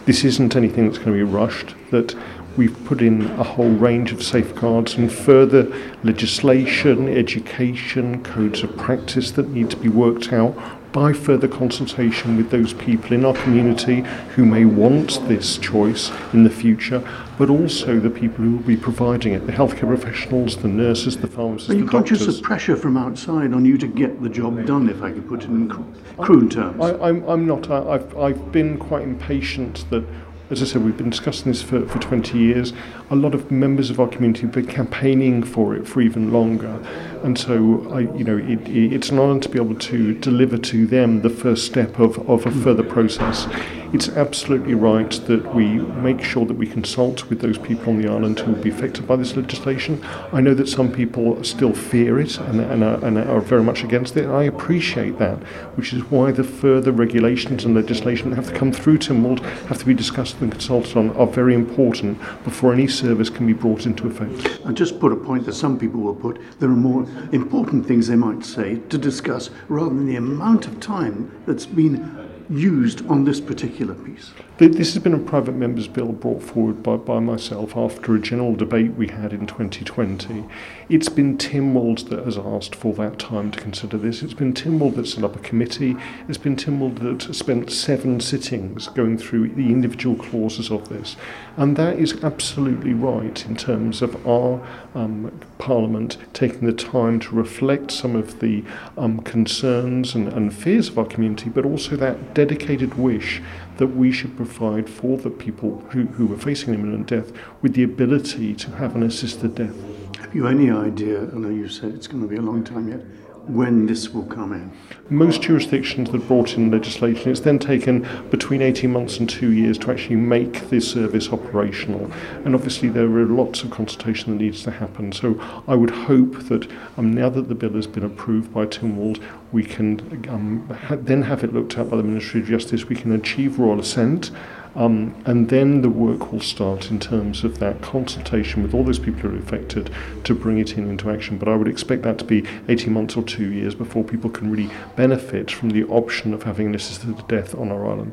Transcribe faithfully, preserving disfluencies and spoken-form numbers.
this isn't anything that's going to be rushed, that we've put in a whole range of safeguards and further legislation, education, codes of practice that need to be worked out by further consultation with those people in our community who may want this choice in the future, but also the people who will be providing it, the healthcare professionals, the nurses, the pharmacists, the doctors. Are you conscious of pressure from outside on you to get the job done, if I could put it in crude terms? I, I'm, I'm not. I, I've, I've been quite impatient that, as I said, we've been discussing this for, for twenty years. A lot of members of our community have been campaigning for it for even longer. And so, I, you know, it, it's an honour to be able to deliver to them the first step of, of a further process. It's absolutely right that we make sure that we consult with those people on the island who will be affected by this legislation. I know that some people still fear it and, and, are, and are very much against it. I appreciate that, which is why the further regulations and legislation that have to come through Tynwald have to be discussed and consulted on are very important before any service can be brought into effect. I'll just put a point that some people will put. There are more important things they might say to discuss rather than the amount of time that's been used on this particular piece. This has been a private member's bill brought forward by, by myself after a general debate we had in twenty twenty. It's been Tynwald that has asked for that time to consider this. It's been Tynwald that set up a committee. It's been Tynwald that spent seven sittings going through the individual clauses of this. And that is absolutely right in terms of our um, Parliament taking the time to reflect some of the um, concerns and, and fears of our community, but also that dedicated wish that we should provide for the people who, who are facing imminent death with the ability to have an assisted death. Have you any idea, I know you said it's going to be a long time yet, when this will come in? Most jurisdictions that brought in legislation, it's then taken between eighteen months and two years to actually make this service operational. And obviously there are lots of consultation that needs to happen. So I would hope that um, now that the bill has been approved by Tynwald, we can um, ha- then have it looked at by the Ministry of Justice. We can achieve royal assent. Um, and then the work will start in terms of that consultation with all those people who are affected to bring it in into action. But I would expect that to be eighteen months or two years before people can really benefit from the option of having an assisted death on our island.